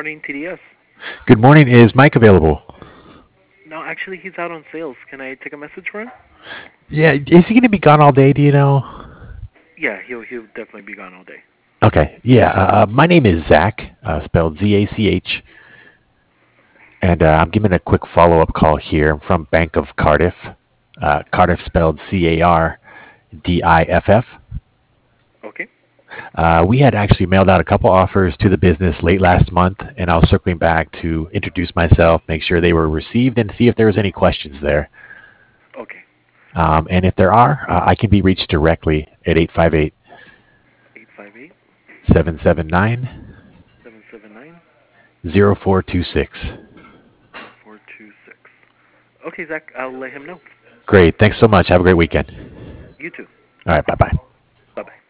morning, TDS. Good morning. Is Mike available? No, actually, he's out on sales. Can I take a message for him? Yeah, is he going to be gone all day? Do you know? Yeah, he'll definitely be gone all day. Okay. Yeah. My name is Zach, spelled Zach, and I'm giving a quick follow-up call here. I'm from Bank of Cardiff. Cardiff spelled Cardiff. Okay. We had actually mailed out a couple offers to the business late last month, and I was circling back to introduce myself, make sure they were received, and see if there was any questions there. Okay. And if there are, I can be reached directly at 858 858 779 779 0426. 426. Okay, Zach, I'll let him know. Great. Thanks so much. Have a great weekend. You too. All right. Bye bye. Bye bye.